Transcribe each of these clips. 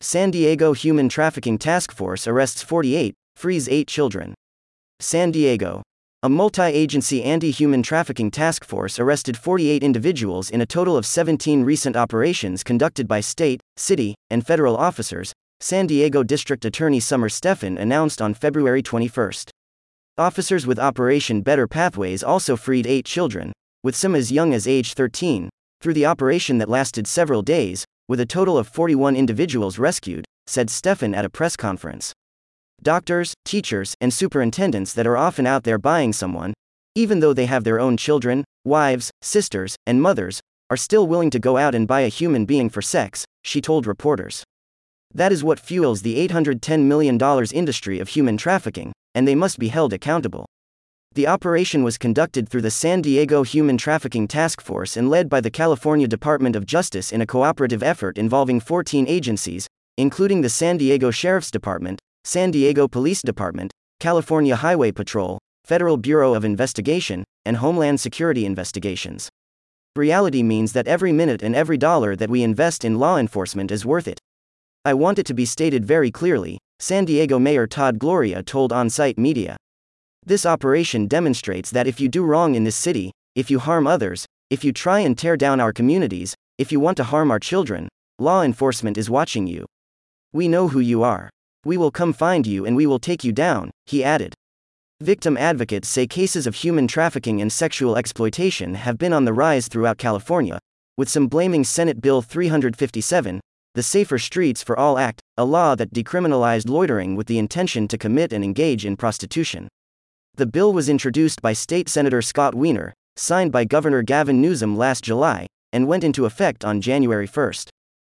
San Diego Human Trafficking Task Force arrests 48, frees 8 children. San Diego. A multi-agency anti-human trafficking task force arrested 48 individuals in a total of 17 recent operations conducted by state, city, and federal officers, San Diego District Attorney Summer Stephan announced on February 21. Officers with Operation Better Pathways also freed 8 children, with some as young as age 13, through the operation that lasted several days, with a total of 41 individuals rescued, said Stephan at a press conference. Doctors, teachers, and superintendents that are often out there buying someone, even though they have their own children, wives, sisters, and mothers, are still willing to go out and buy a human being for sex, she told reporters. That is what fuels the $810 million industry of human trafficking, and they must be held accountable. The operation was conducted through the San Diego Human Trafficking Task Force and led by the California Department of Justice in a cooperative effort involving 14 agencies, including the San Diego Sheriff's Department, San Diego Police Department, California Highway Patrol, Federal Bureau of Investigation, and Homeland Security Investigations. Reality means that every minute and every dollar that we invest in law enforcement is worth it. I want it to be stated very clearly, San Diego Mayor Todd Gloria told on-site media. This operation demonstrates that if you do wrong in this city, if you harm others, if you try and tear down our communities, if you want to harm our children, law enforcement is watching you. We know who you are. We will come find you and we will take you down, he added. Victim advocates say cases of human trafficking and sexual exploitation have been on the rise throughout California, with some blaming Senate Bill 357, the Safer Streets for All Act, a law that decriminalized loitering with the intention to commit and engage in prostitution. The bill was introduced by State Senator Scott Wiener, signed by Governor Gavin Newsom last July, and went into effect on January 1.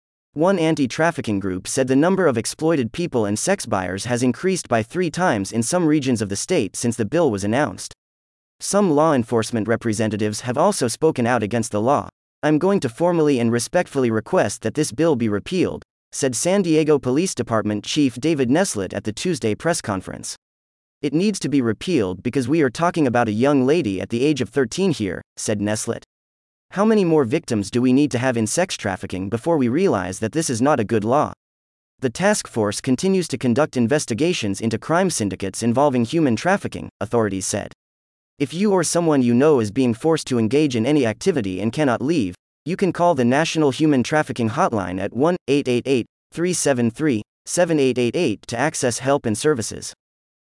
One anti-trafficking group said the number of exploited people and sex buyers has increased by 3 times in some regions of the state since the bill was announced. Some law enforcement representatives have also spoken out against the law. I'm going to formally and respectfully request that this bill be repealed, said San Diego Police Department Chief David Neslett at the Tuesday press conference. It needs to be repealed because we are talking about a young lady at the age of 13 here, said Neslett. How many more victims do we need to have in sex trafficking before we realize that this is not a good law? The task force continues to conduct investigations into crime syndicates involving human trafficking, authorities said. If you or someone you know is being forced to engage in any activity and cannot leave, you can call the National Human Trafficking Hotline at 1-888-373-7888 to access help and services.